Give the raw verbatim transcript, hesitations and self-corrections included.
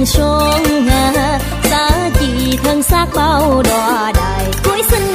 son giá trị thân xác bao đọa đài cuối sinh